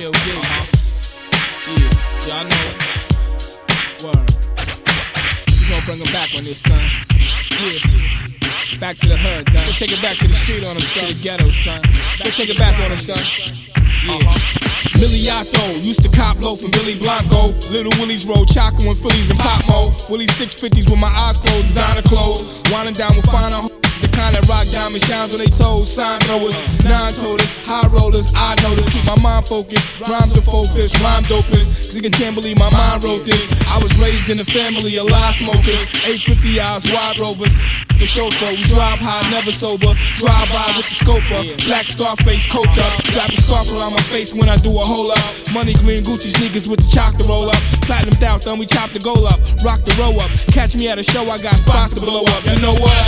Mill Gates. Yeah, y'all know it. Word. We gon' bring them back on this, son. Yeah. Back to the hood, dog. We'll take it back to the street on them, son. To the ghetto, son. We'll take it back on them, son. Yeah. Miliato, used to cop low from Billy Blanco. Little Willie's roll, Choco and Phillies and Pop Mo. Willie's 650s with my eyes closed, designer clothes. Winding down with finer the kind that rock diamond shines on they toes. Sign throwers, nine-toters, high rollers, I notice. Keep my mind focused, rhymes are focused, rhyme dopest. Cause you can't believe my mind wrote this. I was raised in a family of lie smokers. 850 eyes, wide rovers. The chauffeur, we drive high, never sober. Drive by with the scoper, black Scarface coked up. Wrap a scarf around my face when I do a hole up. Money green Gucci sneakers with the chalk to roll up. Platinum down, then we chop the goal up. Rock the row up. Catch me at a show, I got spots to blow up. You know what?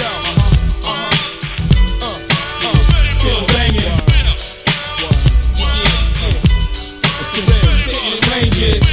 Still banging. Ranges.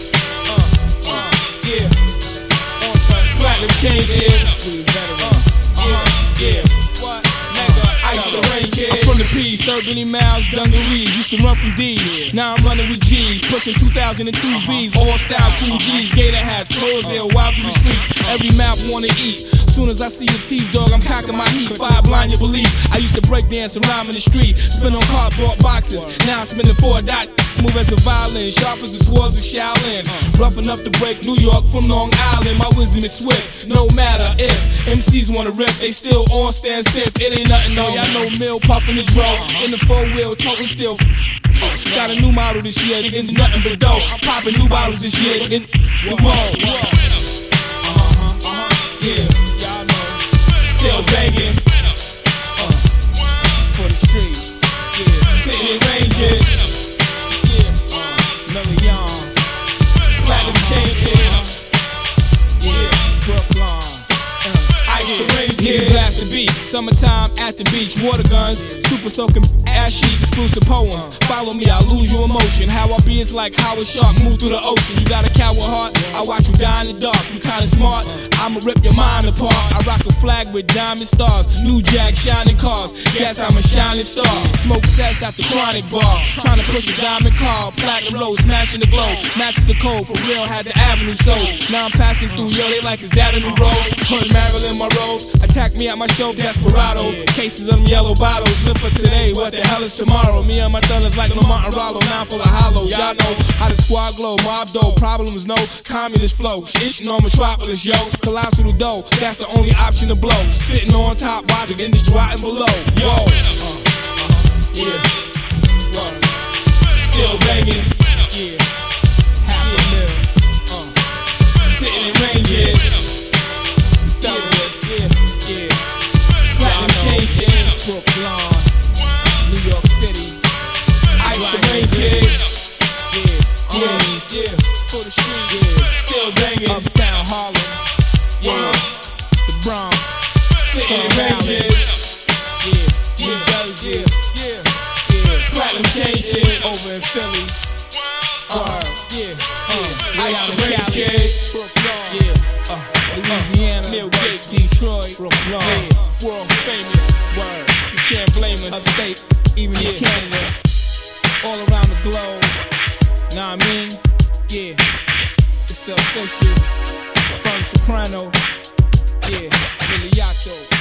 Yeah. Platinum changes. Yeah. What? I'm from the P's, served any miles, dungarees. Used to run from D's, now I'm running with G's. Pushing 2002 V's, all style cool G's. Gator hats, floors ill, wild through the streets. Every mouth wanna eat. Soon as I see your teeth, dog, I'm cocking my heat. Fire blind your belief. I used to break dance around in the street, spin on cardboard boxes. Now I'm spinning 4 dots. Move as a violin, sharp as the swords of Shaolin. Rough enough to break New York from Long Island. My wisdom is swift, no matter if MCs wanna riff, they still on stand stiff. It ain't nothing, no, y'all know Mill puffin' the draw. In the 4-wheel, toting still. Got a new model this year, nigga, nothing but dough. Popping new bottles this year, nigga. Come on. Yeah, y'all know. Still banging. For the streets. Yeah, sitting in ranges. Platinum changes. Yeah, Brooklyn. Niggas blast the beat. Summertime at the beach. Water guns. Super soaking ass sheets. Exclusive poems. Follow me, I'll lose your emotion. How I be is like how a shark move through the ocean. You got a coward heart, I watch you die in the dark. You kinda smart, I'ma rip your mind apart. I rock a flag with diamond stars. New Jack shining cars. Guess I'm a shining star. Smoke sets at the Chronic bar. Trying to push a diamond car. Platinum low, smashing the glow. Match the code, for real, had the avenue sold. Now I'm passing through, yo, they like, is that a new rose? Put Marilyn Monroe. Attack me at my show, Desperado. Cases of them yellow bottles. Live for today, what the hell is tomorrow? Me and my thunder like Lamont and Rollo, 9 full of hollows. Y'all know how the squad glow. Mob dough, problems no, communist flow. Ishing on Metropolis, yo. Colossal dough, that's the only option to blow. Sitting on top, watching industry rotting below. Whoa. Yeah. Still banging. Yeah. Half a mil. Sitting in ranges. Yeah. Platinum changes. Brooklyn. New York City. Ice the ranges. Yeah. For the street. Yeah. Still banging. Uptown Harlem. Yeah. The Bronx. Sitting in ranges. Yeah. Platinum changes. Over in Philly. I got a Cali. Brooklyn. Louisiana. Mill Gates. Detroit. Brooklyn. World famous. Word. You can't blame us. Upstate. Even in Canada. All around the globe. Know what I mean? Yeah. It's the official from Soprano. Yeah. Miliato.